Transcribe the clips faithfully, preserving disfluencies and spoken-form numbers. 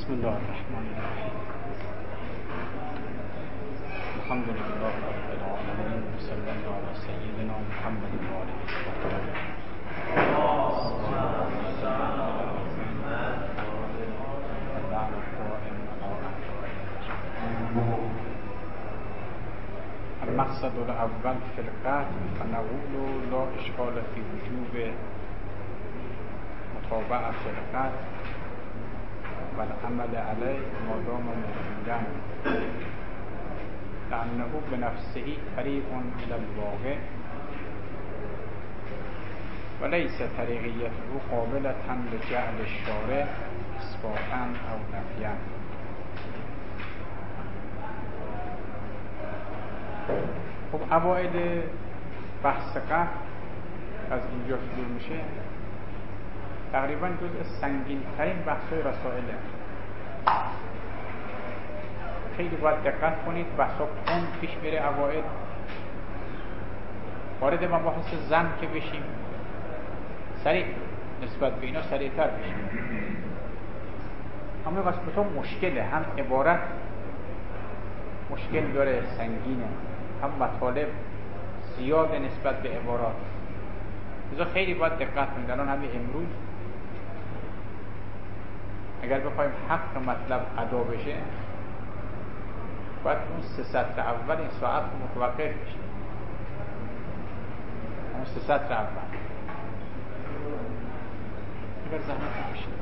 بسم الله الرحمن الرحیم. الحمد لله رب العالمین و صلی الله علی سیدنا محمد و آله الطاهرین. المقصد الاول فی القطع فنقول لا اشکال فی وجوب متابعة القطع والعمل عليه ما دام موجودا لأنه بنفسه طريق إلى الواقع وليس طريقيته قابلة لجعل الشارع إثباتا أو نفيا. خب اوائل بحث قطع از اینجا شروع میشه. تقریبا جزء سنگین ترین بحث‌های رسائله. خیلی باید دقت کنید، بحثا کن پیش میره. اوائل وارد مباحث زن که بشیم سریع نسبت به اینا سریعتر بشیم. اما قسمت‌ها مشکله، هم عبارت مشکل داره، سنگینه، هم مطالب زیاده نسبت به عبارات. لذا خیلی باید دقت کنید. الان همین امروز اگر بخوایم حق مطلب ادا بشه باید اون سه سطر اول این ساعت متوقف بشه. اون سه سطر اول اگر زحمت بشه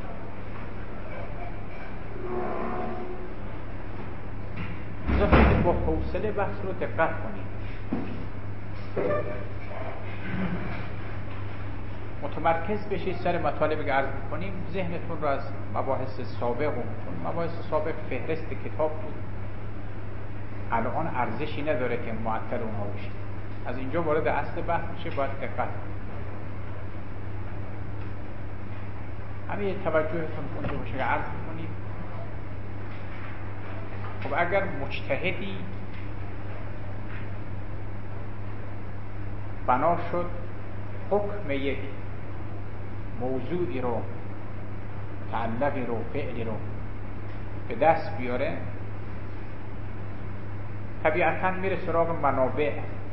لذا با حوصله بحث رو دقت کنید، متمرکز بشید سر مطالبی که عرض می‌کنیم. ذهنتون رو از مباحث سابق و مباحث سابق فهرست کتاب بود، الان ارزشی نداره که معطل اونها بشید. از اینجا وارد اصل بحث میشه، باید دقت کنید. همین توجهتون اونجا باشه که عرض می‌کنیم. خب اگر مجتهدی بنا شد حکم یک موضوعی رو، تعلقی رو، فعلی رو به دست بیاره، طبیعتاً میره سراغ منابع،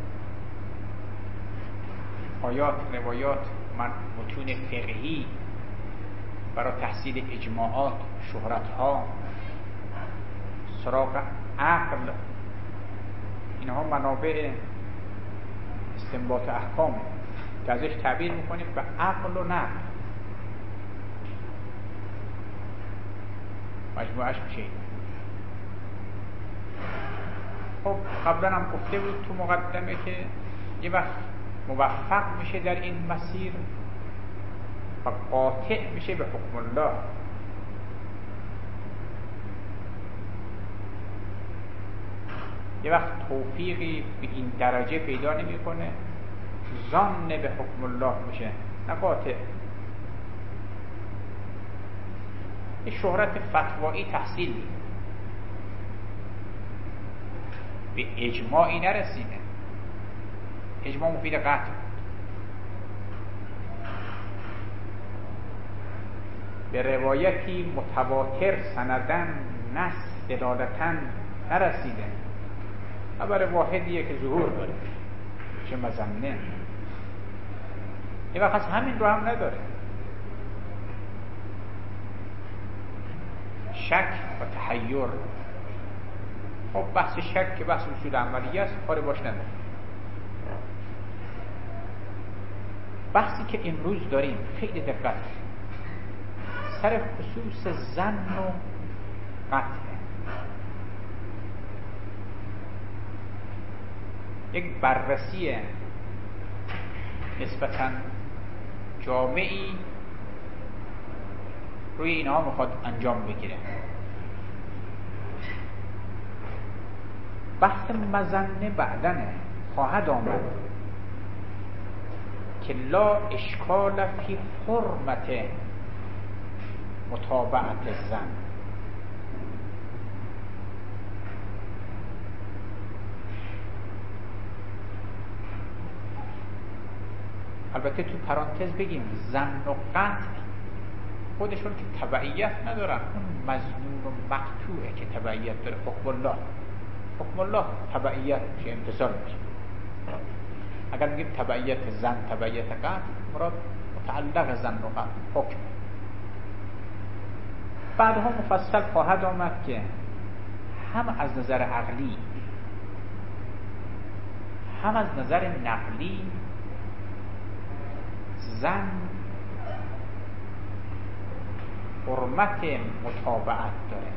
آیات، روایات، متون فقهی برای تحصیل اجماعات، شهرت‌ها، سراغ عقل. اینها منابع استنباط احکام که ازش تعبیر میکنیم به عقل و نقل. مجموعش میشه. خب قبلا هم گفته بود تو مقدمه که یه وقت موفق میشه در این مسیر و قاطع میشه به حکم الله. یه وقت توفیقی به این درجه پیدا نمیکنه، ظن به حکم الله میشه، نه قاطع. این شهرت فتوایی تحصیل میده، به اجماعی نرسیده. اجماع مفید قطع، به روایتی متواتر سندن نص دلالتن نرسیده. خبر واحدیه که ظهور داره، چه مزنه. یه وقت از همین رو هم نداره، شک و تحیر. خب بحث شک که بحث اصول عملی است، کاری باش نداره. بحثی که امروز داریم خیلی دقت سر خصوص ظن و قطع. یک بررسی نسبتاً جامعی روی اینها میخواد انجام بگیره. بحث مظنه بعدنه خواهد آمد که لا اشکال فی حرمت متابعت الظن. البته تو پرانتز بگیم ظن و قطع خودشون که تبعیت ندارن، اون مظنون و مقطوعه که تبعیت داره حکم الله. حکم الله تبعیت میشه، امتثال میشه. اگر میگیم تبعیت زن تبعیت قطع، مراد متعلق زن و قطع حکم. بعدها مفصل خواهد آمد که هم از نظر عقلی هم از نظر نقلی زن حرمت متابعت داره.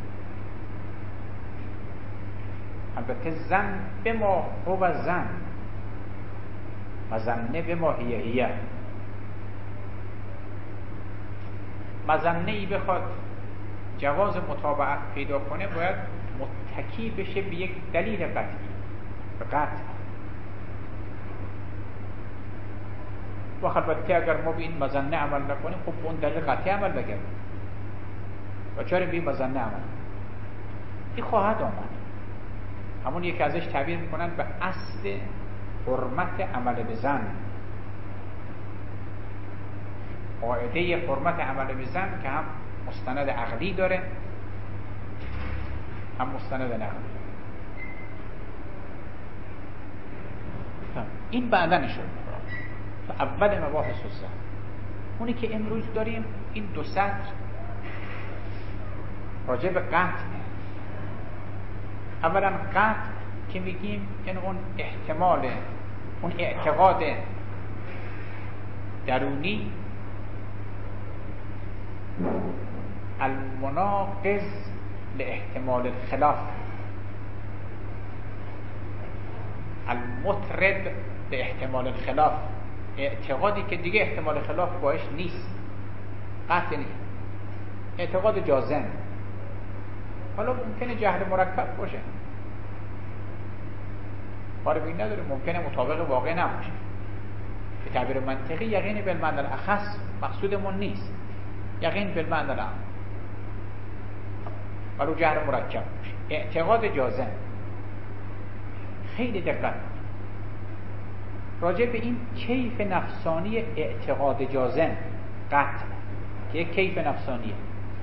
البته زن به ما هو زن مظنه به ما هیه هیه. مظنه ای بخواد جواز متابعت پیدا کنه باید متکی بشه به یک دلیل قطعی، به قطع. و البته اگر ما به این مظنه عمل نکنیم خب اون دلیل قطعی عمل بگردیم و چرا به این مظنه عمل این خواهد آمد. همون یکی ازش تعبیر میکنن به اصل حرمت عمل به زن، قاعده حرمت عمل به زن که هم مستند عقلی داره هم مستند نقلی. این بعدن شد اول مباحث الزن. اونی که امروز داریم این دو سطر راجع به قطع. اولا قطع که میگیم یعنی اون احتمال، اون اعتقاد درونی المناقض لاحتمال الخلاف، المطرد لاحتمال الخلاف، اعتقادی که دیگه احتمال خلاف باش نیست، قطع نیست، اعتقاد جازم. حالا ممکنه جهل مرکب باشه، کاری به این نداره، ممکنه مطابق واقع نباشه. به تعبیر منطقی یقین بالمعنی الاخص مقصودمون نیست، یقین بالمعنی العام، ولو جهل مرکب باشه، اعتقاد جازم. خیلی دقت راجع به این کیف نفسانی اعتقاد جازم قطع که یک کیف نفسانیه.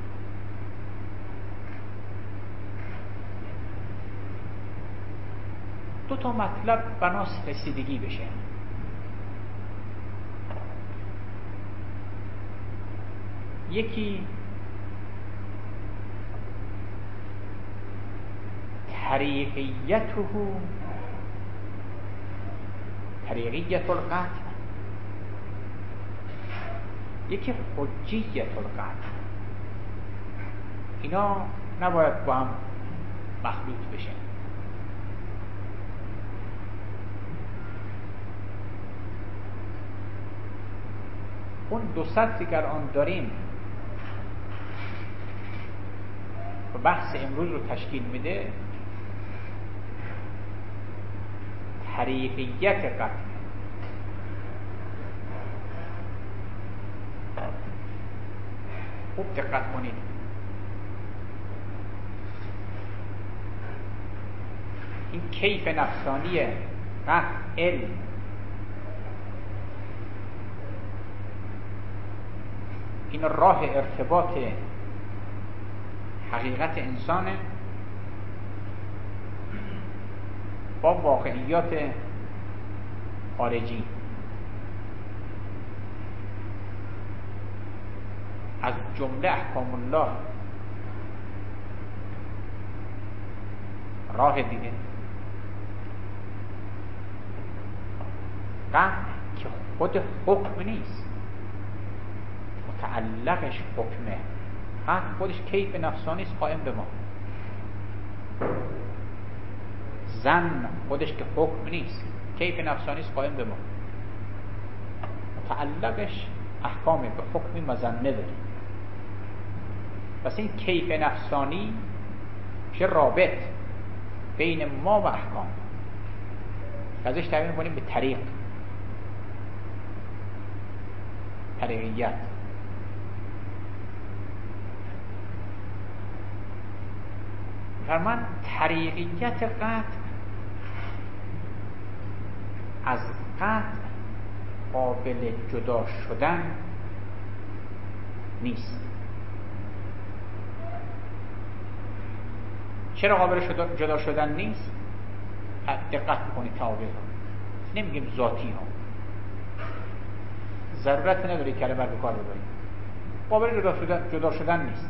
دو تا مطلب بناس رسیدگی بشه. یکی طریقیته، طریقیت القطع، یکی حجیت القطع. اینا نباید با هم مخلوط بشه. اون دو سطحی که الان داریم و بحث امروز رو تشکیل میده، طریقیت قطع. خوب دقت کنید. این کیف نفسانی قطع علم این راه ارتباط حقیقت انسانه با واقعیات خارجی. از جمله احکام الله راه دیگه قطع که خود حکم نیست، متعلقش حکمه. قطع خودش کیف نفسانی است قائم به ما. زن خودش که حکم نیست، کیف نفسانی است قائم به ما، متعلقش احکامه، به حکمی مظنه داره. پس این کیف نفسانی میشه رابط بین ما و احکام. ازش تعبیر می‌کنیم به طریق، طریقیت. فرمان طریقیت قطع از قطع قابل جدا شدن نیست. چرا قابل جدا شدن نیست؟ دقت بکنید تعابیر ها، نمیگیم ذاتی ها، ضرورت نداره کلمه رو به کار ببرید. قابل جدا شدن جدا شدن نیست.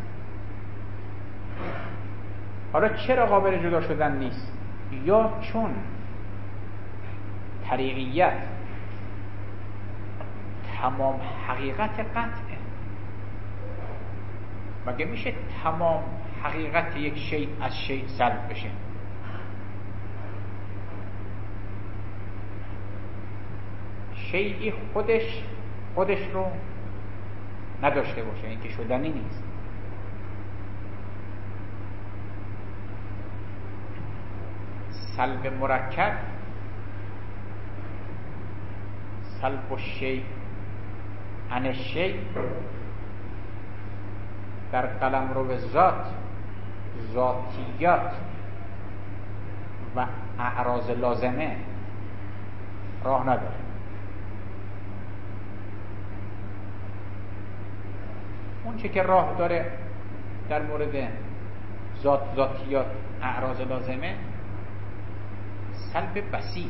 حالا چرا قابل جدا شدن نیست؟ یا چون طریقیت تمام حقیقت قطعه. مگه میشه تمام حقیقت یک شیء از شیء سلب بشه؟ شیئی خودش خودش رو نداشته باشه، این که شدنی نیست. سلب مرکب، سلب الشیء عن الشیء در قلمرو ذات، ذاتیات و اعراض لازمه راه نداره. اون چه که راه داره در مورد ذات، ذاتیات، اعراض لازمه سلب بسیط،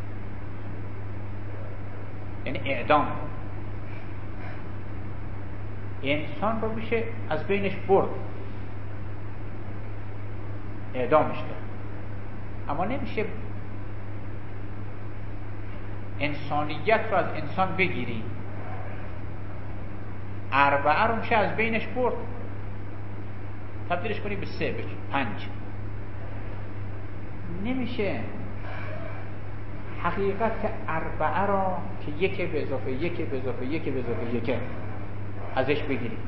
یعنی اعدام. انسان رو میشه از بینش برد، اعدامش کرد، اما نمیشه انسانیت رو از انسان بگیری. اربعه رو میشه از بینش برد، تبدیلش کنی به سه، به پنج. نمیشه حقیقت اربعه را که یک به اضافه یک به اضافه یک به اضافه یک ازش بگیری.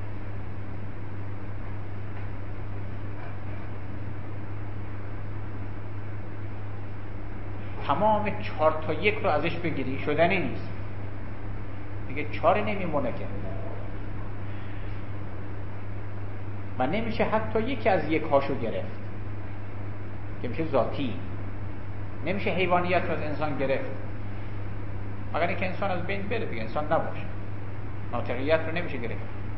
تمام چهار تا یک رو ازش بگیری شدنی نیست دیگه. چهار نمیمونه که، و نمیشه حتی یکی از یک هاشو گرفت که میشه ذاتی. نمیشه حیوانیت رو از انسان گرفت مگر اینکه انسان از بین بره دیگه، انسان نباشه. ناطقیت رو نمیشه گرفت.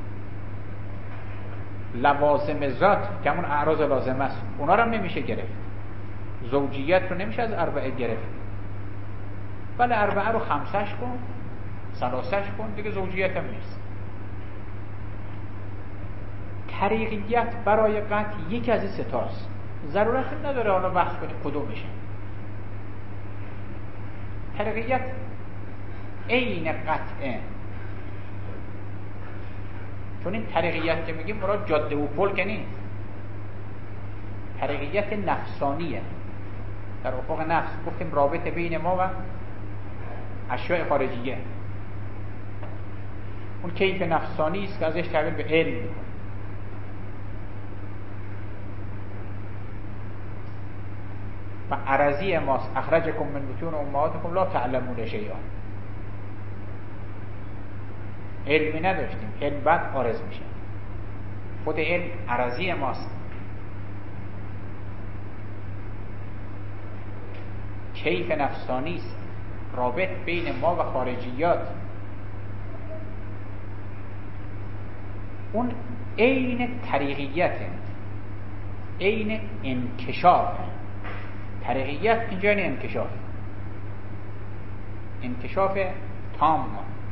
لوازم ذات که همون اعراض لازمه است، اونا رو هم نمیشه گرفت. زوجیت رو نمیشه از اربعه گرفت. ولی اربعه رو خمسش کن، ثلاثش کن، دیگه زوجیت هم نیست. طریقیت برای قطع یکی از این ستاست. ضرورت نداره حالا بحث کنیم کدومشه. طریقیت عین قطعه، چون این طریقیت که میگیم مراد جاده و پل که نیست. طریقیت نفسانیه، در افق نفس. گفتیم رابطه بین ما و اشیاء خارجیه. اون کیف نفسانی است که ازش تبدیل به علم میکنه. و عرضی ماست اخرجکم من بطون امهاتکم لا تعلمون شیئا. علمی نداشتیم، علم بعد عارض میشه. خود علم عرضی ماست. کیف نفسانی است، رابط بین ما و خارجیات. اون عین طریقیته، عین انکشاف. طریقیت اینجا یعنی انکشاف، انکشاف تام.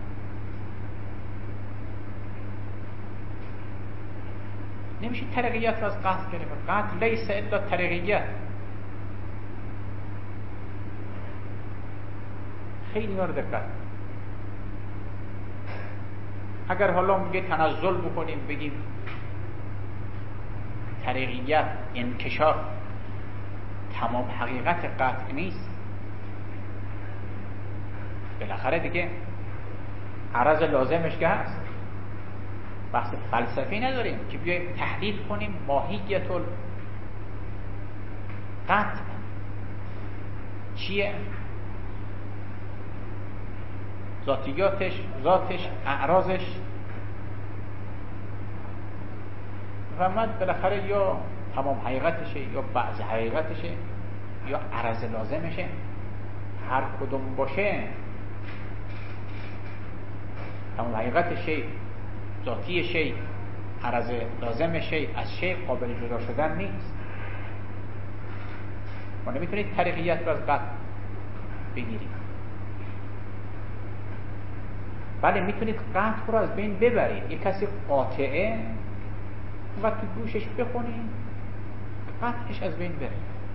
نمیشه طریقیت رو از قطع گرفت. قطع لیس الا طریقیت. خیلی نار دقت. اگر حالا میگه تنزل بکنیم بگیم طریقیت انکشاف تمام حقیقت قطع نیست، بالاخره دیگه عرض لازمش که هست. بحث فلسفی نداریم که بیایم تحلیل کنیم ماهیت القطع چیه، ذاتیاتش، ذاتش، اعراضش. و من بالاخره یا تمام حقیقتشه یا بعض حقیقتشه یا عرض لازمشه. هر کدوم باشه تمام حقیقت شی، ذاتی شی، عرض لازم شی از شی قابل جدا شدن نیست. ما نمیتونید طریقیت رو از قطع بگیرید. بله میتونید قطع رو از بین ببرید. یک کسی قاطعه و تو گوشش بخونید قطعش از بین بره،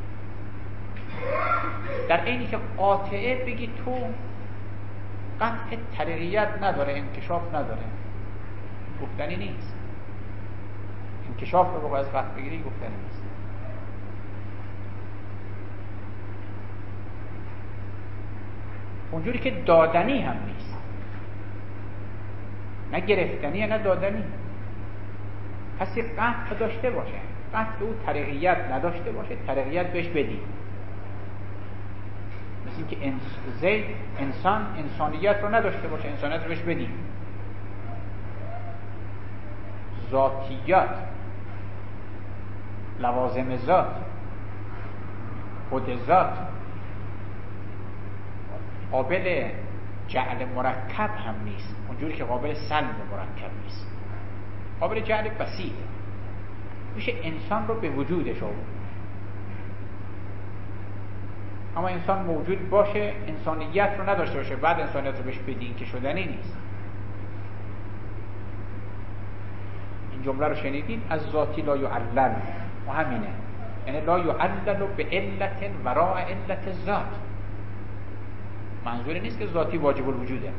در اینی که قاطعه بگی تو قطع طریقیت نداره، انکشاف نداره، گفتنی نیست. انکشاف رو از قطع بگیری گفتنی نیست. اونجوری که دادنی هم نیست، نه گرفتنی نه دادنی. کسی قطع داشته باشه، قطع او طریقیت نداشته باشه، طریقیت بهش بدی. مثل این که زید انسان انسانیت رو نداشته باشه، انسانیت رو بهش بدی. ذاتیات، لوازم ذات، خود ذات قابل جعل مرکب هم نیست، اونجوری که قابل سلب مرکب نیست، قابل جعل بسیط. میشه انسان رو به وجودش آورد. اما انسان موجود باشه، انسانیت رو نداشته باشه، بعد انسانیت رو بهش بدین که شدنی نیست. این جمله رو شنیدید، از ذاتی لا یعلل، و همینه، یعنی لا یعلل به علت وراء علت ذات. منظوری نیست که ذاتی واجب الوجوده،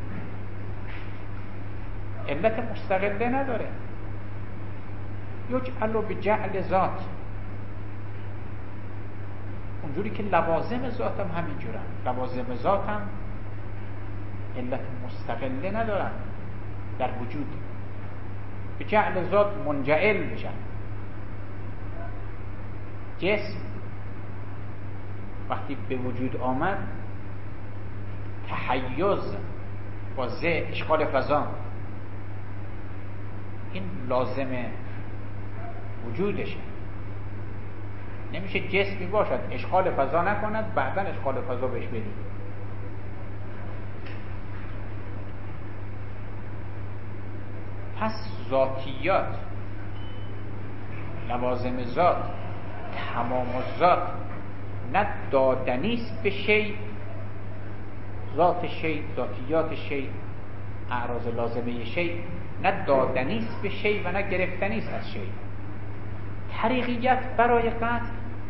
علت مستقله نداره. یجعل به جعل ذات، اونجوری که لوازم ذات هم همینجورن. لوازم ذات هم علت مستقله ندارن در وجود، به جعل ذات منجعل میشن. جسم وقتی به وجود آمد، تحیز با ز اشغال فضا، این لازم وجودشه. نمیشه جسمی باشد اشغال فضا نکند بعدن اشغال فضا بهش بدید. پس ذاتیات، لوازم ذات، تمام ذات نه دادنیست به شی، ذات شی، ذاتیات شی، اعراض لازمه شی نه دادنیست به شی و نه گرفتنیست از شی. طریقیت برای قطع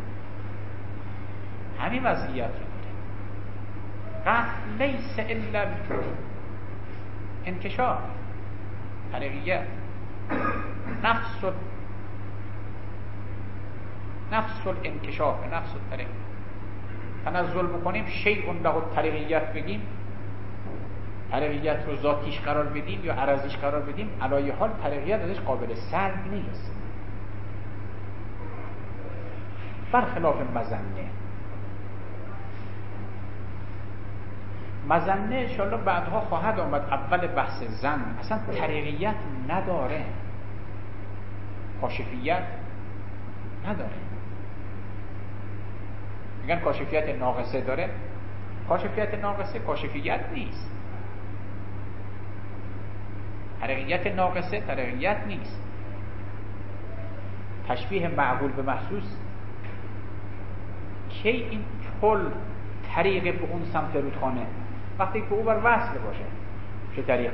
همین وضعیت رو داره. قطع لیس الا انکشاف. طریقیت نفس ال... نفس الانکشاف، نفس الطریق. تنزل بکنیم شیء له طریقیت بگیم، طریقیت رو ذاتیش قرار بدیم یا عرضیش قرار بدیم، علایه حال طریقیت ازش قابل سلب نیست، برخلاف مظنه. مظنه انشاءالله بعدها خواهد آمد. اول بحث زن اصلا طریقیت نداره، کاشفیت نداره. میگن کاشفیت ناقصه داره. کاشفیت ناقصه کاشفیت نیست، طریقیت ناقصه طریقیت نیست. تشبیه معقول به محسوس، کی این پل طریق به اون سمت رودخانه؟ وقتی که او بر وصل باشه چه طریق.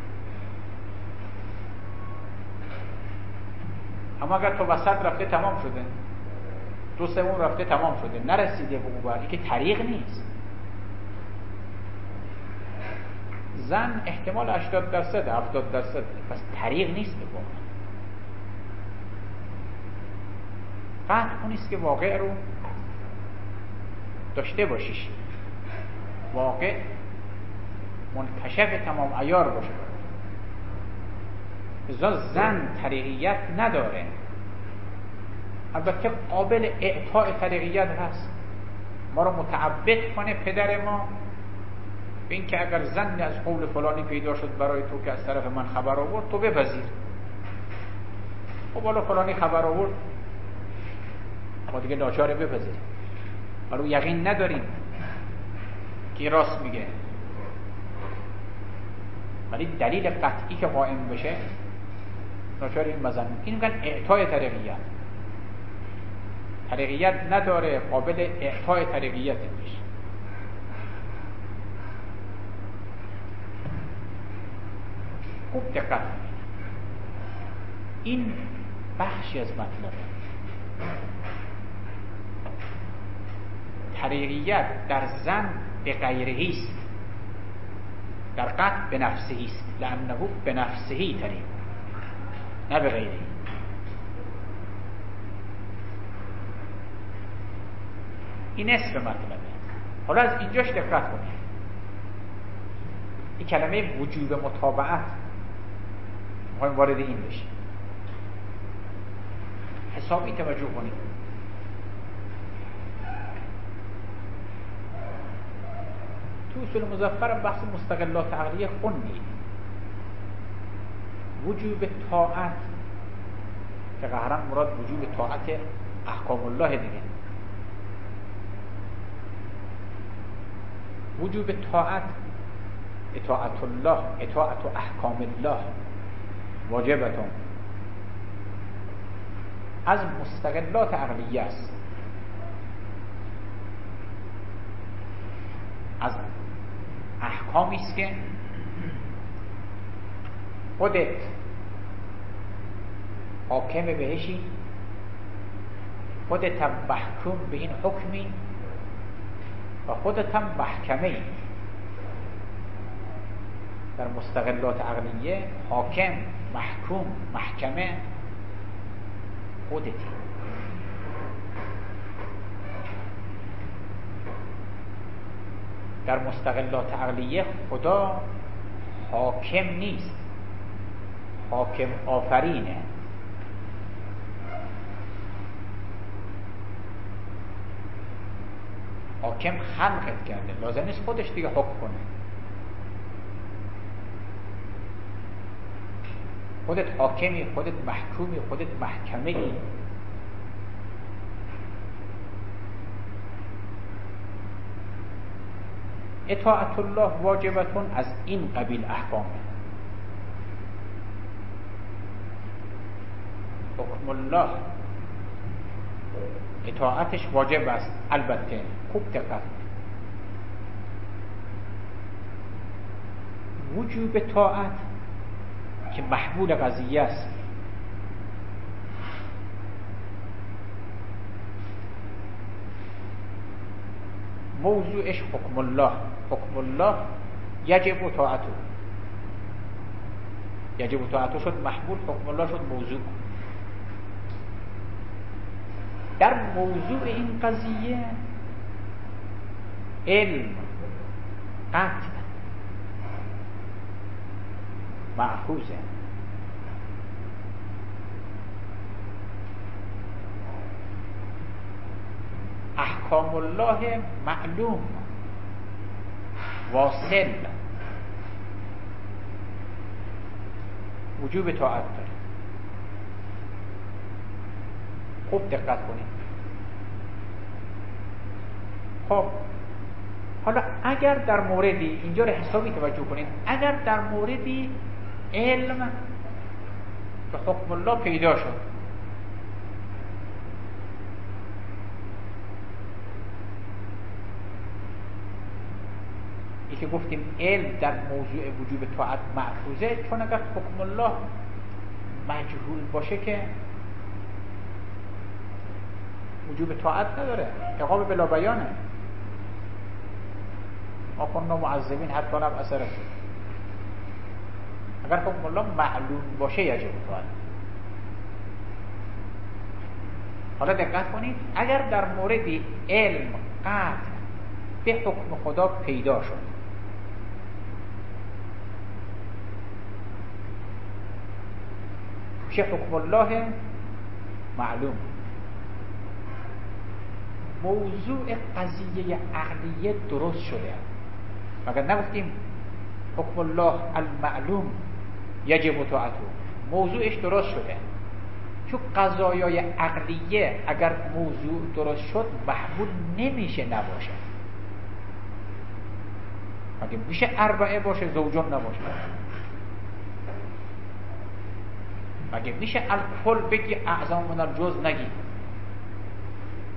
اما اگر تو وسط رفته تمام شده، دو سوم رفته تمام شده، نرسیده به او بر، که طریق نیست. زن احتمال هشتاد درصد هفتاد درصد، پس طریق نیست به واقع. قطع اونیست که واقع رو داشته باشیش، واقع منکشف تمام عیار باشه. ازا زن طریقیت نداره، البته قابل اعطاء طریقیت هست. ما رو متعبد کنه پدر ما به این که اگر زن از قول فلانی پیدا شد برای تو که از طرف من خبر آورد، تو بپذیر. خب حالا فلانی خبر آورد، ما دیگه ناچاره بپذیریم، ولی یقین نداریم که راست میگه، ولی دلیل قطعی که قائم بشه ناچاره این مزن. این میگن اعطای طریقیت. طریقیت نداره، قابل اعطای طریقیت میشه. خوب دقت کنید، این بخشی از مطلبه. طریقیت در زن به غیرهی است، در قطع به نفسهی است، لانه به نفسهی طریق، نه به غیرهی. این نصف مطلبه. حالا از اینجاش دقت کنید، این کلمه وجوب متابعت میخوایم وارد این بشیم، حسابی توجه کنید. تو اصول مظفر بحث مستقلات عقلیه خوندید. وجوب طاعت که قهرن مراد وجوب طاعت احکام الله دیگه. وجوب طاعت اطاعت الله، اطاعت احکام الله واجبتون، از مستقلات عقلیه است، از احکامی است که خودت حاکم بهشی، خودت هم محکوم به این حکمی و خودت هم محکمه‌ای. در مستقلات عقلیه حاکم، محکوم، محکمه خودتی. در مستقلات عقلیه خدا حاکم نیست، حاکم آفرینه. حاکم خلقت کرده، لازم نیست خودش دیگه حکم کنه. خودت حاکمی، خودت محکومی، خودت محکمه‌ای. اطاعت الله واجبتون از این قبیل احکامه. حکم الله اطاعتش واجب است، البته خوب دقت کنید. وجوب طاعت که محمول قضیه است، موضوعش حکم الله. حکم الله یجب طاعته، یجب طاعته شد محمول، حکم الله شد موضوع. در موضوع این قضیه علم قطع مأخوذه. احکام الله معلوم واصل، وجوب طاعت داره. خوب دقت کنید. خب حالا اگر در موردی، اینجا رو حسابی توجه کنید، اگر در موردی علم به حکم الله پیدا شد، که گفتیم علم در موضوع وجوب طاعت محفوظه، چون اگر حکم الله مجهول باشه که وجوب طاعت نداره، عقاب بلا بیانه. ما کننا معذبین حتی نبعث رسولا. اگر حکم الله معلوم باشه یجب طاعت. حالا دقت کنید، اگر در موردی علم قطع به حکم خدا پیدا شد، چه حکم الله معلوم، موضوع قضیه عقلیه درست شده، مگر نگفتیم حکم الله المعلوم یجب طاعته، موضوعش درست شده. چون قضایای عقلیه اگر موضوع درست شد محمول نمیشه نباشه. مگه میشه اربعه باشه زوجون نباشه؟ مگه میشه الکل بگی اعظم من الجز نگی؟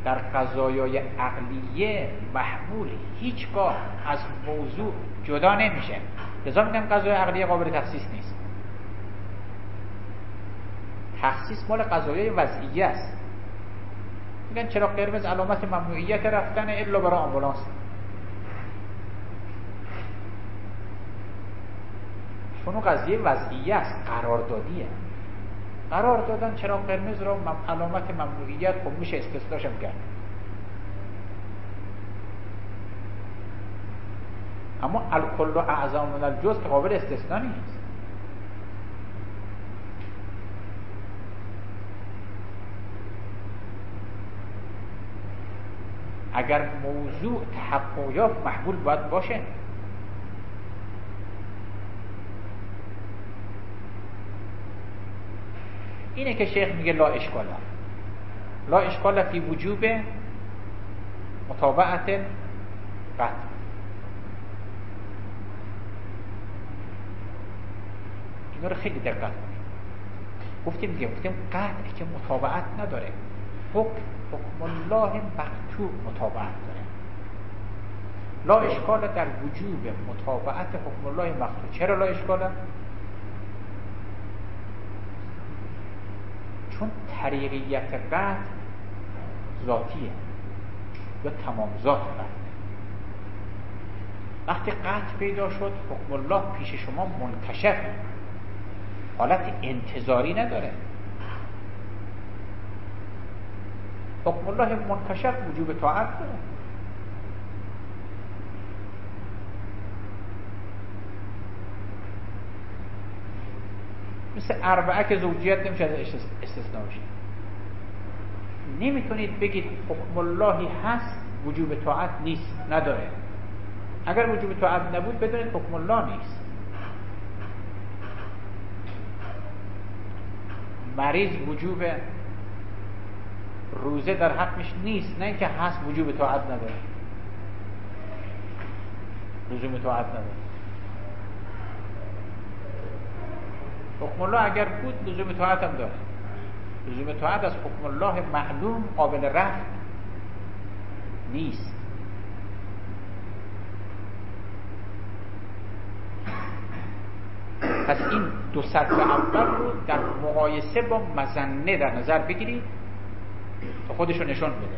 در قضایای عقلیه محمول هیچگاه از موضوع جدا نمیشه. لذا میگم قضای عقلیه قابل تخصیص نیست. تخصیص مال قضایای وضعیه است. میگن چرا قرمز علامت ممنوعیت رفتن الا برای آمبولانس، چون قضیه وضعیه است، قراردادیه. قرار دادن چرا قرمز را علامت ممنوعیت، خب میشه استثناش هم کرد. اما الکل اعظم من الجزء قابل استثنا نیست. اگر موضوع تحقق یافت محمول باید باشه. اینه که شیخ میگه لا اشکال لا اشکال فی وجوب متابعت قطع. اینا رو خیلی دقت کنید. گفتیم دیگه گفتیم قطع که متابعت نداره، حکم حکم الله مقطوع متابعت داره. لا اشکال در وجوب متابعت حکم الله مقطوع. چرا لا اشکاله؟ چون طریقیت قطع ذاتیه یا تمام ذات قطع. وقتی قطع پیدا شد حکم الله پیش شما منکشفه، حالت انتظاری نداره. حکم الله منکشف وجوب طاعت داره. مثل اربعه که زوجیت نمیشه استثناء بشه. نمیتونید بگید حکم اللهی هست وجوب طاعت نیست، نداره. اگر وجوب طاعت نبود بدونید حکم الله نیست. مریض وجوب روزه در حقش نیست، نه اینکه هست وجوب طاعت نداره. لزوم طاعت نداره. حکم الله اگر بود لزوم طاعت هم داره. لزوم طاعت از حکم الله معلوم قابل رفع نیست. پس این دو سطر اول رو در مقایسه با مظنه در نظر بگیرید تا خودشو نشون بده.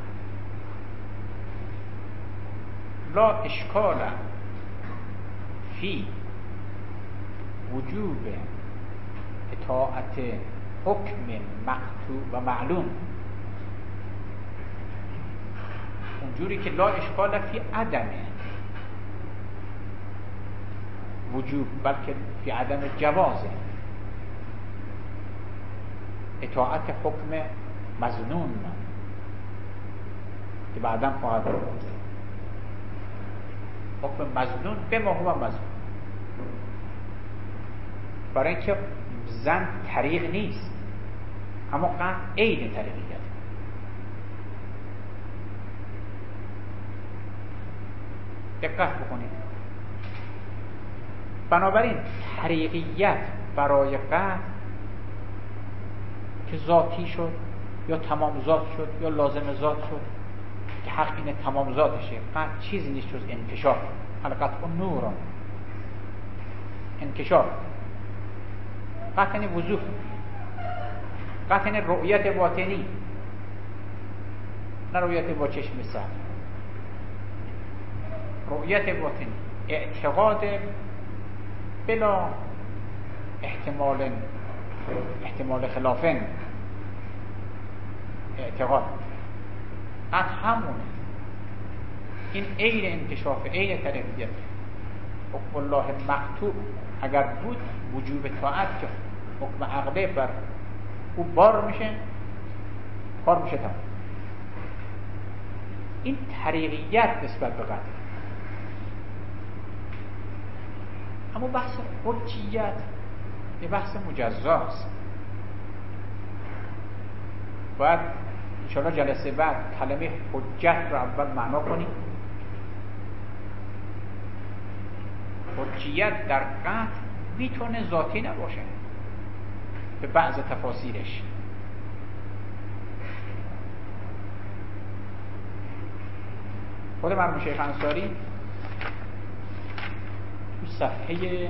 لا اشکال فی وجوب اطاعت حکم مقطوع و معلوم، اونجوری که لا اشکال فی عدم وجوب بلکه فی عدم جوازه اطاعت حکم مظنون که بعداً خواهد بود. حکم مظنون به ما هو مظنون، برای اینکه زن طریق نیست اما قطع عین طریقیت. دقت بکنید. بنابراین طریقیت برای قطع که ذاتی شد یا تمام ذات شد یا لازم ذات شد که حق اینه تمام ذاتشه، قطع چیزی نیست جز انکشاف. القطع نوران، انکشاف. قطع یعنی وضوح، قطع یعنی رؤیت باطنی، نه رؤیت با چشم سر. رؤیت باطنی، اعتقاد بلا احتمال احتمال خلافن، اعتقاد. قطع همونه. این عین انکشاف، عین طریقیت. حکم الله مقطوع اگر بود وجوب طاعت که حکم عقله بر او بار میشه، کار میشه تمام. این طریقیت نسبت به قطع. اما بحث حجیت یه بحث مجزاست. باید انشاءالله جلسه بعد کلمه حجت رو اول معنا کنیم. حجیت در قطع میتونه ذاتی نباشه به بعض تفاسیرش. خود مرحوم شیخ انصاری تو صفحه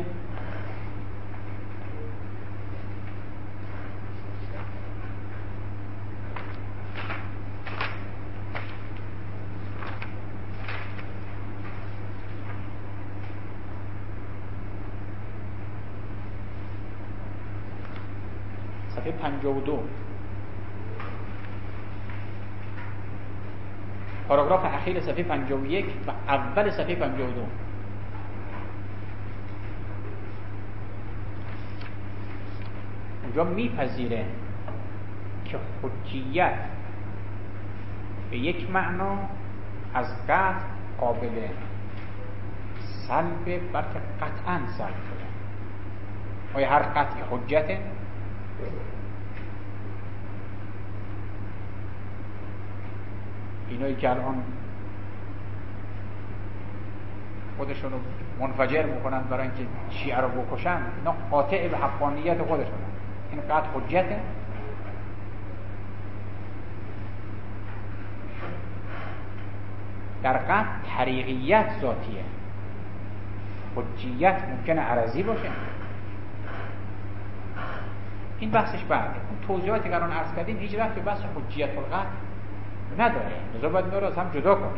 صفحه پنجاه و دو پاراگراف اخیر صفحه پنجاه و یک و اول صفحه پنجاه و دو اونجا میپذیره که حجیت به یک معنا از قطع قابل سلب، بلکه قطعا سلب شده. آیا هر قطعی حجته؟ اینایی که الان خودشون رو منفجر میکنن برای اینکه شیعه رو بکشن، اینا قاطع به حقانیت خودشون. این قطع حجته؟ در قطع طریقیت ذاتیه، حجیت ممکنه عرضی باشه. این بحثش بعده. اون توضیحاتی که الان عرض کردیم هیچ ربطی به بحث حجیت القطع نداره، لذا باید اینا رو از هم جدا کنیم.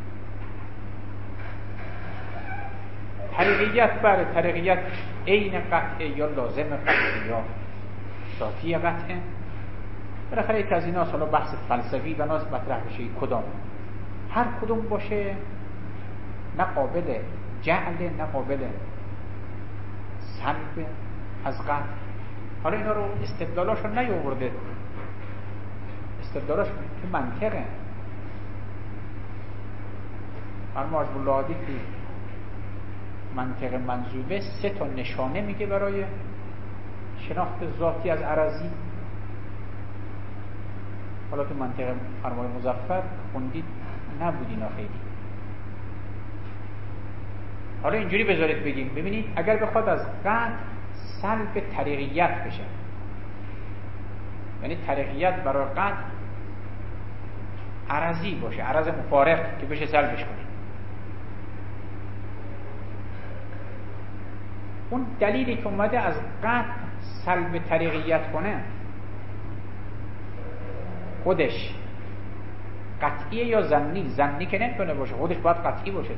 طریقیت بله، طریقیت عین قطعه یا لازم قطعه یا ذاتی قطعه. بالاخره یک از اینا حالا بحث فلسفی و ناز مطرح بشه کدام هر کدوم باشه، نه قابل جعل نه قابل سلب از قطع. حالا اینا رو استدلالاشو نیاورده، استدلالاش تو منطقه. مرحوم حاج الله عادی تو منطق منظومه سه تا نشانه میگه برای شناخت ذاتی از عرضی. حالا تو منطق مرحوم مظفر خوندید نبود اینا خیلی. حالا اینجوری بذارید بگیم، ببینید اگر بخواد از قطع سلب طریقیت بشه، یعنی طریقیت برای قطع عرضی باشه، عرض مفارق که بشه سلبش کنید، اون دلیلی که اومده از قطع سلب طریقیت کنه خودش قطعیه یا ظنی؟ ظنی که نمیتونه باشه، خودش باید قطعی باشه.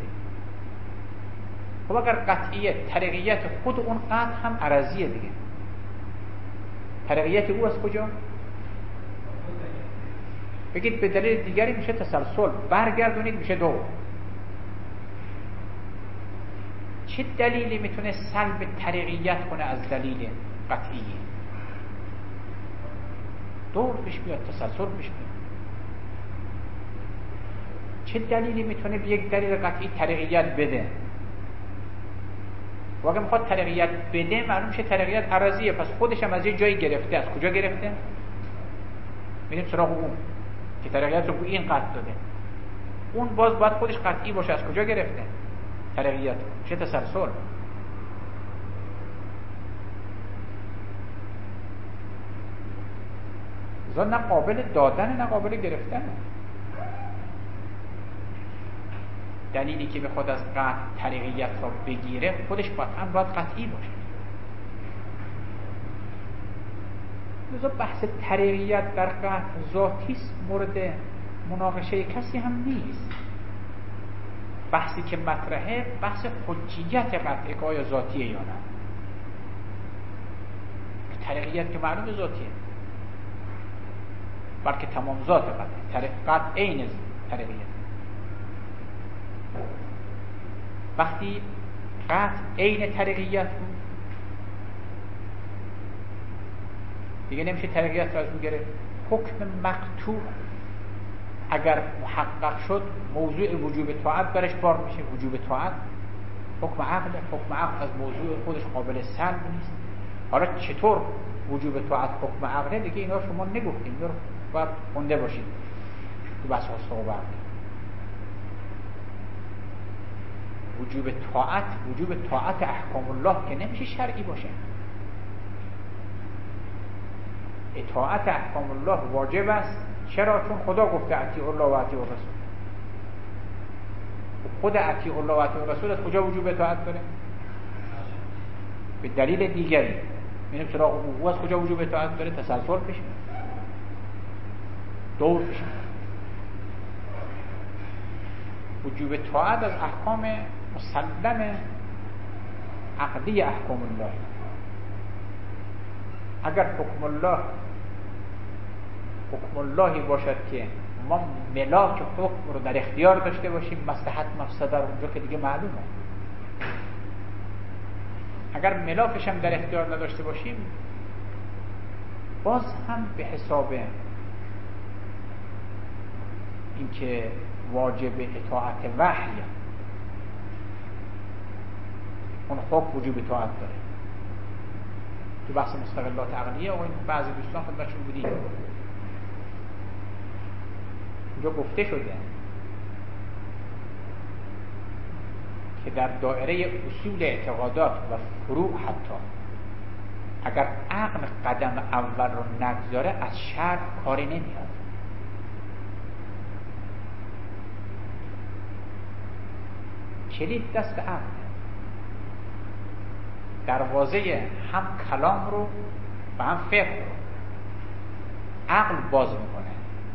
خب اگر قطعیه، طریقیت خود اون قطع هم عرضیه دیگه. طریقیت او از کجا؟ بگید به دلیل دیگری میشه تسلسل، برگردونید میشه دو. چه دلیلی میتونه سلب طریقیت کنه از دلیل قطعیه؟ دور پیش بیاد، تسلسل پیش بیاد. چه دلیلی میتونه به یک دلیل قطعی طریقیت بده؟ واقعا میخواد طریقیت بده، معلوم میشه طریقیت عرضیه، پس خودش هم از یه جایی گرفته. از کجا گرفته؟ میریم سراغ اون که طریقیت رو به این قطع داده. اون باز باید خودش قطعی باشه. از کجا گرفته طریقیت؟ میشه تسلسل. زن نه قابل دادن نه قابل گرفتن. دلیلی که بخواد از قطع طریقیت را بگیره خودش قطعا باید قطعی باشه. لذا بحث طریقیت در قطع ذاتیست، مورد مناقشه کسی هم نیست. بحثی که مطرحه بحث حجیت قطعه که آیا ذاتیه یا نه. طریقیت که معلوم ذاتیه، بلکه تمام ذات قطعه. قطع عین طریقیت. وقتی قطع عین طریقیت بود دیگه نمیشه طریقیت را از اون گرفت. حکم مقطوع اگر محقق شد موضوع وجوب طاعت برش بار میشه. وجوب طاعت حکم عقل، حکم عقل از موضوع خودش قابل سلب نیست. حالا چطور وجوب طاعت حکم عقله دیگه اینا شما نگفتیم، اینا رو باید خونده باشید تو بحث صحبت. وجوب طاعت، وجوب طاعت احکام الله که نمیشه شرعی باشه. اطاعت احکام الله واجب است. چرا؟ چون خدا گفته اطیعوا الله و اطیعوا الرسول. خود اطیع الله و اطیع الرسول از کجا وجوب اطاعت داره؟ به دلیل دیگری. میریم سراغ او از کجا وجوب اطاعت داره؟ تسلسل پیش میاد، دور پیش میاد. وجوب اطاعت از احکام مسلم عقلی احکام الله. اگر حکم الله حکم اللهی باشد که ما ملاک حکم رو در اختیار داشته باشیم، مصلحت مفسده رو اونجا که دیگه معلومه. اگر ملاکش هم در اختیار نداشته باشیم، باز هم به حساب اینکه واجب اطاعت وحی اون حکم وجوب اطاعت داره. تو بحث مستقلات عقلیه و این بعضی دوستان خدمتشون بودیم، اینجا گفته شده که در دایره اصول اعتقادات و فروع حتی اگر عقل قدم اول رو نگذاره از شرع کاری نمیاد. کلید دست عقل. دروازه هم کلام رو و هم فقه رو عقل باز میکنه.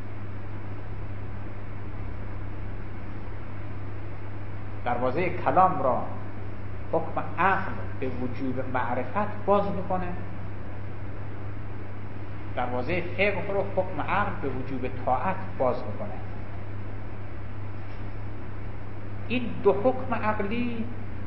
دروازه کلام را حکم عقل به وجوب معرفت باز میکنه، دروازه فقه رو حکم عقل به وجوب طاعت باز میکنه. این دو حکم عقلی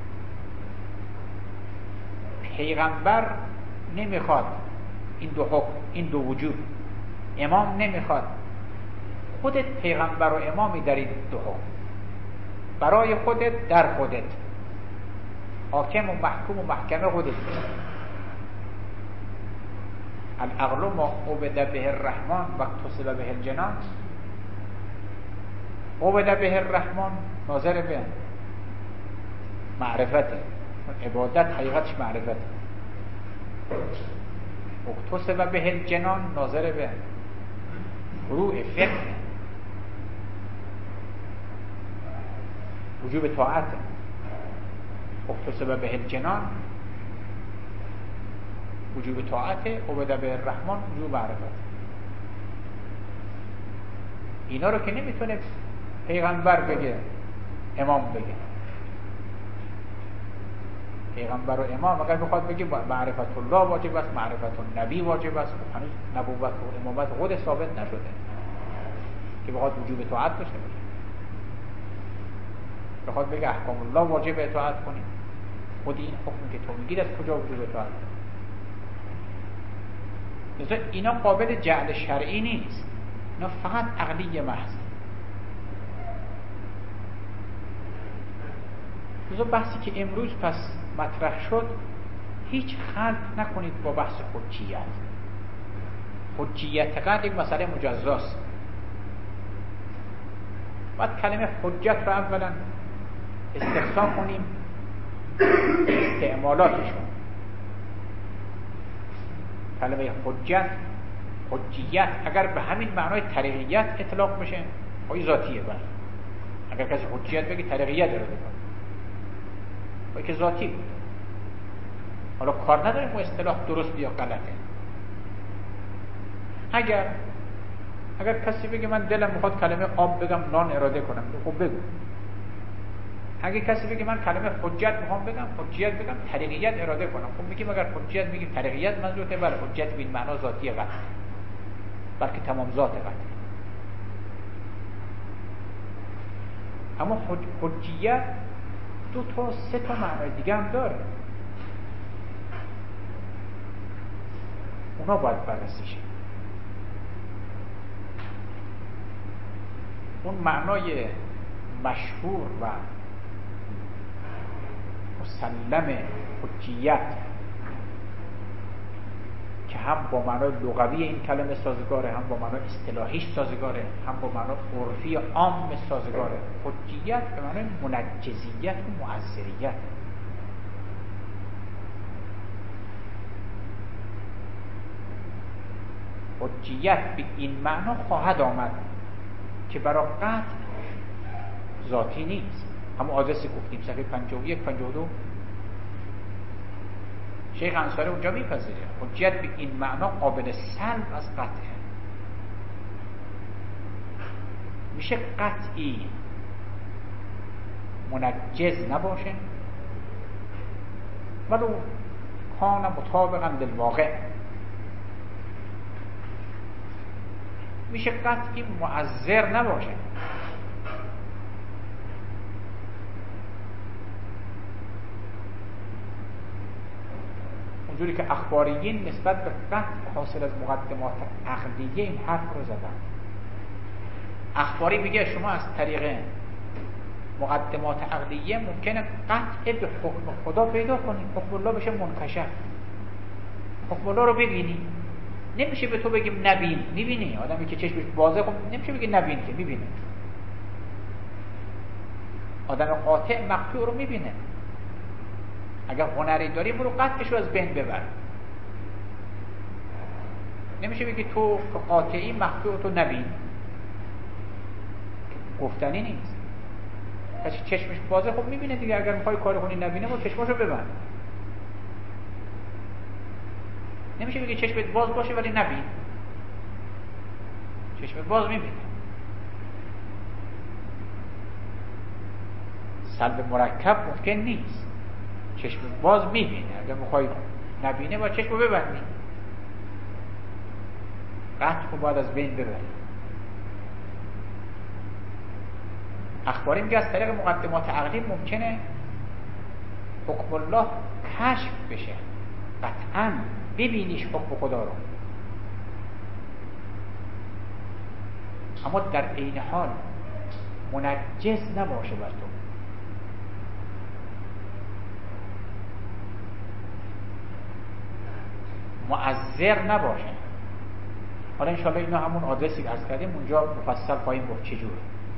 پیغمبر نمیخواد، این دو حکم، این دو وجوب امام نمیخواد. خودت پیغمبر و امامی در این دو حکم، برای خودت در خودت، حاکم و محکوم و محکمه خودت. العقل ما عبد به الرحمن و اتصل به الجنان. عبد به الرحمن ناظر به معرفته، عبادت حقیقتش معرفته. اتصل به الجنان ناظر به فروع فقه، وجوب طاعت. اتصل به الجنان وجوب طاعت، عبد به الرحمن وجوب معرفت. اینا رو که نمیتونه پیغمبر بگه، امام بگه. پیغمبر و امام اگر بخواد بگه معرفت الله واجب است، معرفت النبی واجب است، هنوز نبوت و امامت خود ثابت نشده که بخواد وجوب طاعت داشته باشه. بخواد بگه احکام الله واجب اطاعت کنیم، خود این حکمی که تو میگید از کجا وجوب اطاعت کنیم؟ مثلا اینا قابل جعل شرعی نیست، اینا فقط عقلی محض. مثلا بحثی که امروز پس مطرح شد، هیچ خلط نکنید با بحث حجیت. حجیت فقط یک مسئله مجزاست. باید کلمه حجت رو اولا استقصا کنیم استعمالاتشون. کلمه حجت، حجیت اگر به همین معنای طریقیت اطلاق بشه خواهی ذاتیه. بله اگر کسی حجیت بگی طریقیت اراده کنه خواهی که ذاتی بود. حالا کار نداریم با اصطلاح درست یا غلطه. اگر اگر کسی بگه من دلم میخواد کلمه آب بگم نان اراده کنم، خب بگو. اگه کسی بگه من کلمه حجت میخوام بگم، حجیت بگم، طریقیت اراده کنم، خب میگیم اگر حجت میگیم طریقیت منظورته، بله حجت به این معنا ذاتی قطع، بلکه تمام ذات قطع. اما حج... حجیت دو تا سه تا معنای دیگه هم داره، اونا باید بررسی شه. اون معنای مشهور و مسلم حجیت که هم با معنای لغوی این کلمه سازگاره، هم با معنای اصطلاحیش سازگاره، هم با معنای عرفی عام سازگاره. حجیت به معنای منجزیت و مؤثریت. حجیت به این معنا خواهد آمد که برای قطع ذاتی نیست، همون آدرسی گفتیم صفحه پنجاه و یک پنجاه و دو. شیخ انصاری اونجا میپذیره حجت به این معنا قابل سلب از قطعه. میشه قطعی منجز نباشه ولو کان مطابقا للواقع، میشه قطعی مؤثر نباشه. اونجوری که اخباریین نسبت به قطع حاصل از مقدمات عقلیه این حرف رو زدن. اخباری میگه شما از طریق مقدمات عقلیه ممکنه قطع به حکم خدا پیدا کنی، حکم الله بشه منکشف، حکم الله رو ببینی. نمیشه به تو بگیم نبین، میبینی. آدمی که چشمش بازه خب نمیشه بگی نبین که میبینه. آدم قاطع مقطوع رو میبینه. اگر هنری داری برو قطعش رو از بین ببر. نمیشه بگی تو قاطعی مقطوع تو نبین، گفتنی نیست. کسی چشمش بازه خب میبینه دیگه. اگر میخوای کار کنی نبینه با چشماشو ببند. نمیشه بگی چشمت باز باشه ولی نبین. چشمت باز میبینه. سلب مرکب ممکن نیست. چشمت باز میبینه. اگر میخوای نبینه با چشمو ببندی. قطع رو باید از بین ببری. اخباری میگه از طریق مقدمات عقلی ممکنه حکم الله کشف بشه، قطعا ببینیش حکم خدا رو، اما در عین حال منجز نباشه بر تو. مؤثر نباشه. حالا انشاءالله اینا همون آدرسی که عرض کردیم اونجا مفصل خواهیم گفت چجوره.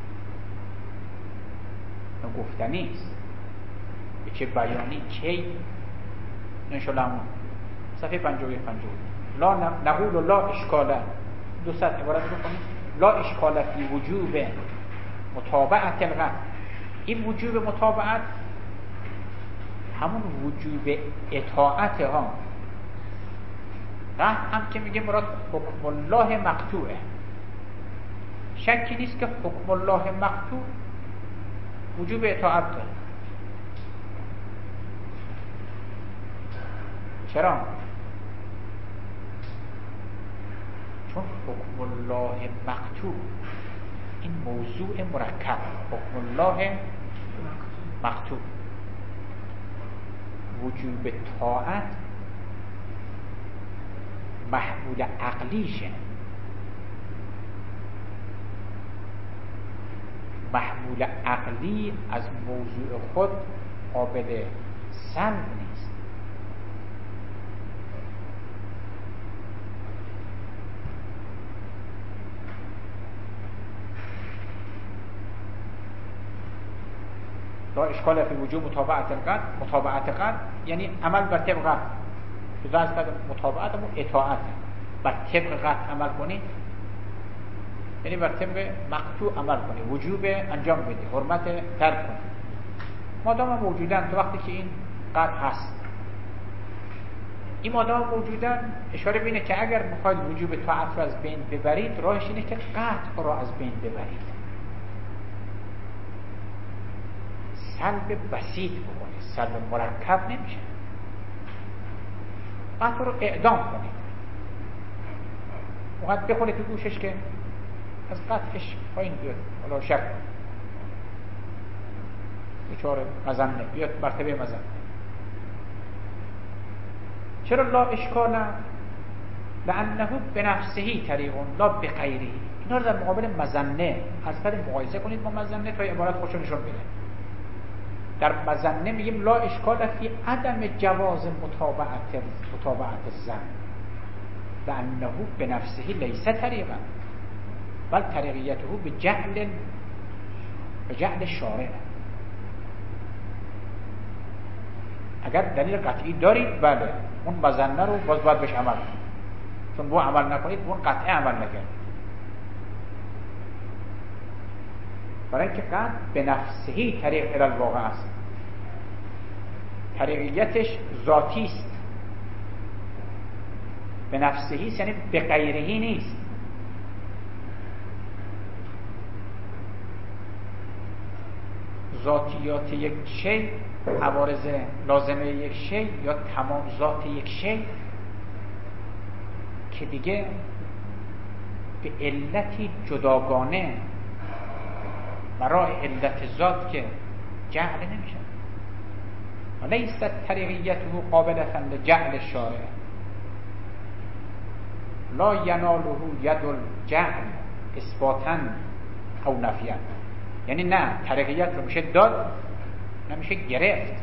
گفتنی است به چه بیانی کی. انشاءالله همون صفحه پنجاه و یک پنجاه و دو. لا نقول لا اشکاله، دو سطح عبارت رو کنیم. لا اشکاله فی وجوب متابعت القطع. این وجوب متابعت همون وجوب اطاعت ها. قطع هم که میگه مراد حکم الله مقطوعه. شکی نیست که حکم الله مقطوع وجوب اطاعت داره. چرا؟ چون حکم الله مقطوع این موضوع مرکب، حکم الله مقطوع وجوب طاعت محمول عقلیشه. محمول عقلی از موضوع خود قابل سلب نیست. لا اشکال فی وجوب متابعت القطع. متابعت قطع یعنی عمل بر طبق قطع. جدا از متابعت و اطاعت. بر طبق قطع عمل کنی یعنی بر طبق مقطوع عمل کنی، وجوب انجام بدی، حرمت ترک کنی. مادام موجودن تو وقتی که این قطع هست، این مادام موجودن اشاره بینه که اگر میخواید وجوب طاعت رو از بین ببرید راهش اینه که قطع رو از بین ببرید، سلب بسیط بکنید، سلب مرکب نمیشه. قطع رو اعدام کنید. وقت بخونید تو گوشش که از قطعش پایین بیاد، حالا شک بچاره مزنه بیاد مرتبه مزنه. چرا لا اشکال؟ لانه بنفسه طریق لا بغیره. اینا رو در مقابل مزنه از بعد مقایسه کنید با مزنه تا عبارت خوشو نشون بده. در مزنه میگیم لا اشکال فی عدم جواز متابعت متابعت الظن لانه بنفسه لیس طریقا بل طریقیته به جهل به جهل شارع. اگر دلیل قطعی دارید بله اون مزنه رو باز باید بهش عمل کنید، چون بو عمل نکنید اون قطعه عمل نکنید. برای اینکه قطع به نفسهی طریق الی الواقع است، طریقیتش ذاتی است، به نفسهی یعنی به غیرهی نیست. ذاتیات یک شی، عوارض لازمه یک شی یا تمام ذات یک شی که دیگه به علتی جداگانه برای علت ذات که جعل نمیشه. ولیست طریقیته قابلة لجعل الشارع، لا یناله ید الجعل اثباتا او نفیا. یعنی نه، طریقیت رو میشه داد، نمیشه گرفت.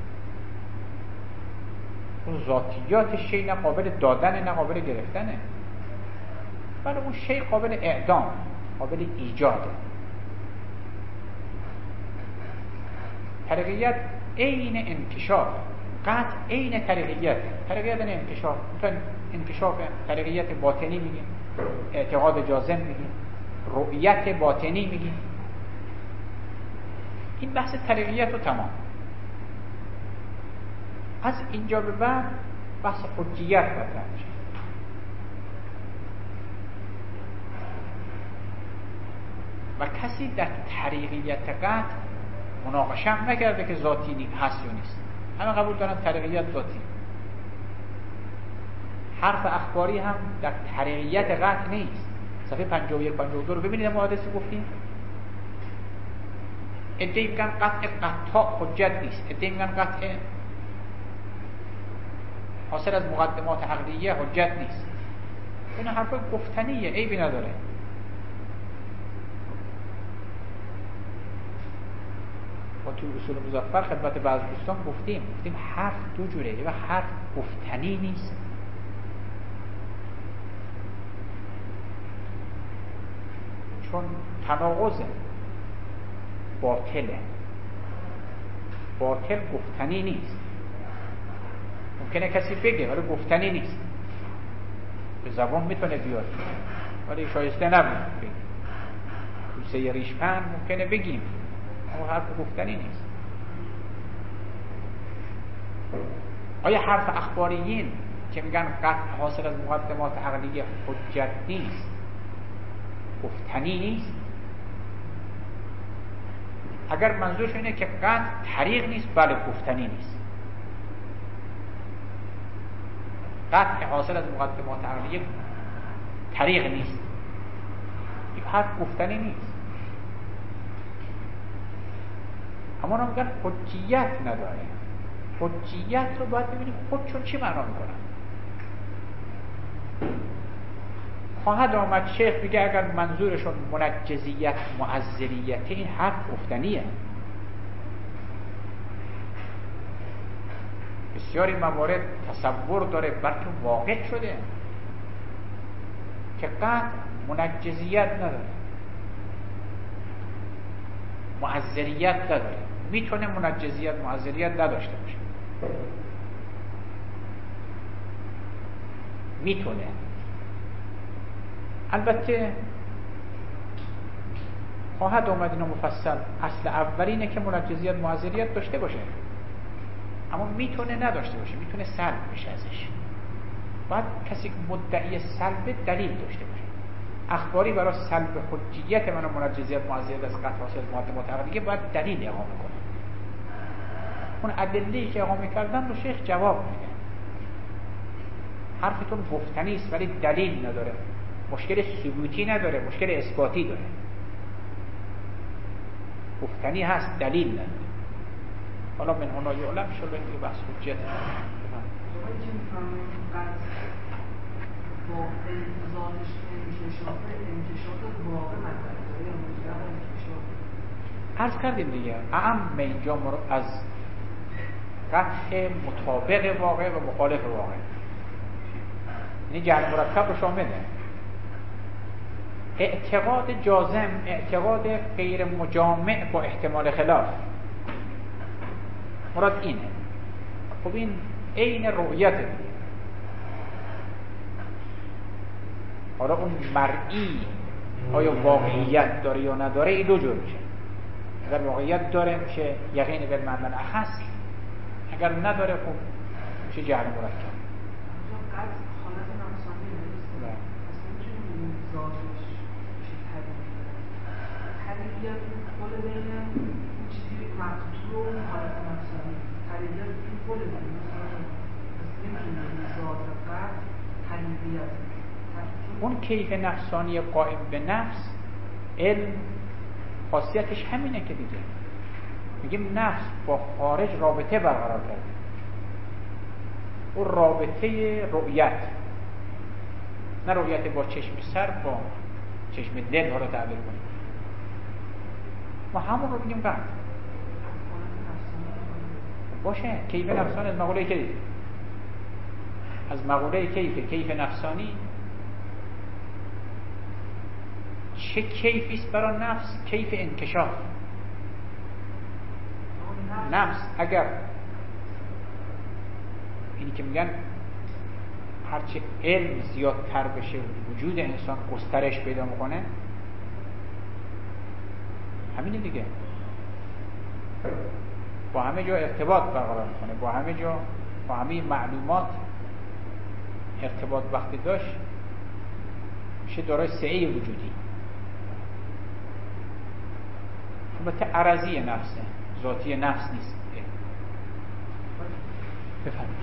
اون ذاتیات شی نه قابل دادن نه قابل گرفتنه، ولی اون شی قابل اعدام، قابل ایجاده. طریقیت عین انکشاف، قطع عین طریقیت. طریقیت نه انکشاف، مثلا انکشاف طریقیت باطنی میگیم، اعتقاد جازم میگیم، رؤیت باطنی میگیم. این بحث طریقیت رو تمام. از اینجا به بعد بحث حجیت مطرح میشه. و کسی در طریقیت قطع مناقشه هم نکرده که ذاتی هست یا نیست. همه قبول دارن طریقیت ذاتی. حرف اخباری هم در طریقیت قطع نیست. صفحه پنجاه و یک پنجاه و دو رو ببینید، ما حادثه گفتیم. ادعی میگن قطع قطع حجت نیست، ادعی میگن قطع حاصل از مقدمات عقلیه حجت نیست. این حرف گفتنیه، عیبی نداره. ما تو اصول مظفر خدمت بعض دوستان گفتیم گفتیم حرف دو جوره، یه حرف گفتنی نیست، چون تناقضه، باطله. باطل گفتنی نیست. ممکنه کسی بگه ولی گفتنی نیست، به زبان میتونه بیاد ولی شایسته نبود بگیم. کوسه ریشپند ممکنه بگیم اما حرف گفتنی نیست. آیا حرف اخباریین که میگن قطع حاصل از مقدمات عقلیه حجت نیست، گفتنی نیست؟ اگر منظورش اینه که قطع طریق نیست، بله گفتنی نیست. قطع حاصل از مقدمات عقلیه طریق نیست، این حرف گفتنی نیست. اما ما میگن حجیت نداره. حجیت رو باید ببینیم خودشون چی معنا میکنن. خواهد آمد شیخ بگه اگر منظورشون منجزیت معذریت، این حرف گفتنیه. بسیاری موارد تصور داره بلکه واقع شده که قطع منجزیت نداره، معذریت نداره. میتونه منجزیت معذریت نداشته باشه، میتونه. البته خواهد آمد اینو مفصل، اصل اولینه که منجزیت معذریت داشته باشه، اما میتونه نداشته باشه، میتونه سلب بشه ازش. باید کسی که مدعی سلب دلیل داشته باشه. اخباری برای سلب حجیت من و منجزیت معذریت از قطع حاصل مقدمات عقلیه باید دلیل اقامه کنه. اون ادله‌ای که اقامه کردن رو شیخ جواب میده. حرفتون گفتنی است ولی دلیل نداره، مشکل ثبوتی نداره، مشکل اثباتی داره. گفتنی هست، دلیل نداره. حالا من هنا یعلم شده این بحث حجیت عرض کردیم دیگه. اعم اینجا از قطع مطابق واقع و مخالف واقع، یعنی جعل مرکب رو شامله. اعتقاد جازم، اعتقاد غیر مجامع با احتمال خلاف، مراد اینه. خب این عین رؤیت دیگه. حالا اون مرئی آیا واقعیت داره یا نداره، این دو جور میشه. اگر واقعیت داره میشه یقین بالمعنی الاخص، اگر نداره خب میشه جهل مرکب. حالت نفسانی نیست. اصلا میتونیم ذاتش میشه طریقیت خود بین چیزی مقتول و حالت نفسانی طریقیت این خود بین نمیتونیم ذات قد طریقیت اون کیف نفسانی قائم به نفس علم خاصیتش همینه که دیگه میگیم نفس با خارج رابطه برقرار کرده، اون رابطه رؤیت، نه رؤیت با چشم سر، با چشم دل ها رو تعبیر کنیم، ما همون رو بگیم قد باشه. کیف نفسانی از مقوله کیف، از مقوله کیف کیف نفسانی چه کیفی است برای نفس؟ کیف انکشاف. نفس اگر اینی که میگن هرچه علم زیادتر بشه وجود انسان گسترش پیدا میکنه، همینه دیگه، با همه جا ارتباط برقرار میکنه، با همه جا با همه معلومات ارتباط وقتی داشت میشه دارای سعه وجودی. البته عرضی نفسه، ذاتی نفس نیست. بفرمایید.